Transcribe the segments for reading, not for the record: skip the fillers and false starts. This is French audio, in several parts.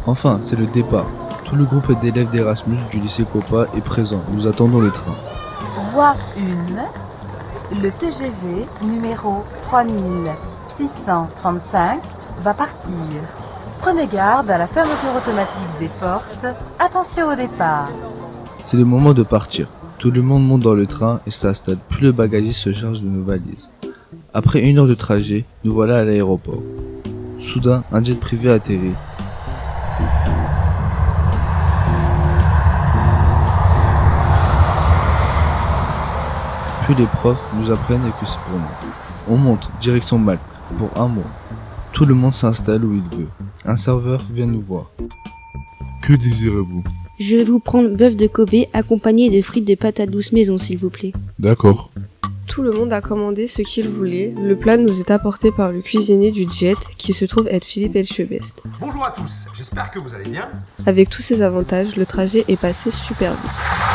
Enfin, c'est le départ. Tout le groupe d'élèves d'Erasmus du lycée Copa est présent. Nous attendons le train. Voie 1, le TGV numéro 3635 va partir. Prenez garde à la fermeture automatique des portes. Attention au départ. C'est le moment de partir. Tout le monde monte dans le train et s'installe, puis le bagagiste se charge de nos valises. Après 1 heure de trajet, nous voilà à l'aéroport. Soudain, un jet privé atterrit. Puis les profs nous apprennent que c'est pour nous. On monte, direction Malte, pour 1 mois. Tout le monde s'installe où il veut. Un serveur vient nous voir. Que désirez-vous? Je vais vous prendre bœuf de Kobe accompagné de frites de patates douces maison, s'il vous plaît. D'accord. Tout le monde a commandé ce qu'il voulait. Le plat nous est apporté par le cuisinier du jet, qui se trouve être Philippe Elchebest. Bonjour à tous, j'espère que vous allez bien. Avec tous ces avantages, le trajet est passé super vite.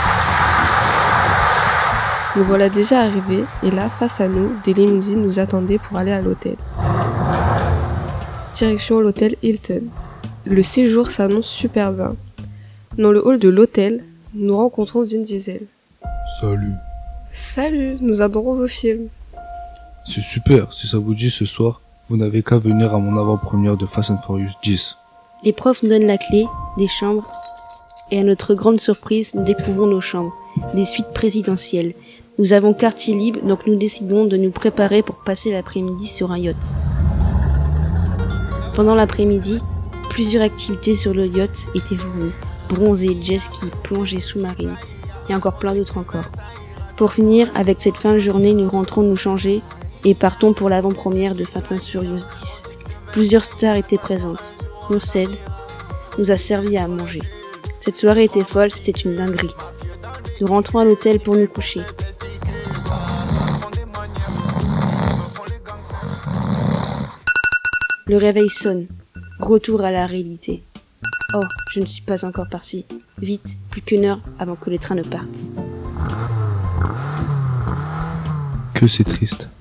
Nous voilà déjà arrivés, et là, face à nous, des limousines nous attendaient pour aller à l'hôtel. Direction l'hôtel Hilton. Le séjour s'annonce super bien. Dans le hall de l'hôtel, nous rencontrons Vin Diesel. Salut. Salut, nous adorons vos films. C'est super, si ça vous dit ce soir, vous n'avez qu'à venir à mon avant-première de Fast and Furious 10. Les profs nous donnent la clé des chambres et à notre grande surprise, nous découvrons nos chambres, des suites présidentielles. Nous avons quartier libre, donc nous décidons de nous préparer pour passer l'après-midi sur un yacht. Pendant l'après-midi, plusieurs activités sur le yacht étaient fournies. Bronzé, jet ski, plongée sous-marine et encore plein d'autres encore. Pour finir, avec cette fin de journée, nous rentrons nous changer et partons pour l'avant-première de Fast and Furious 10. Plusieurs stars étaient présentes. Murced nous a servi à manger. Cette soirée était folle, c'était une dinguerie. Nous rentrons à l'hôtel pour nous coucher. Le réveil sonne. Retour à la réalité. Oh, je ne suis pas encore partie. Vite, plus qu'1 heure avant que le train ne parte. Que c'est triste.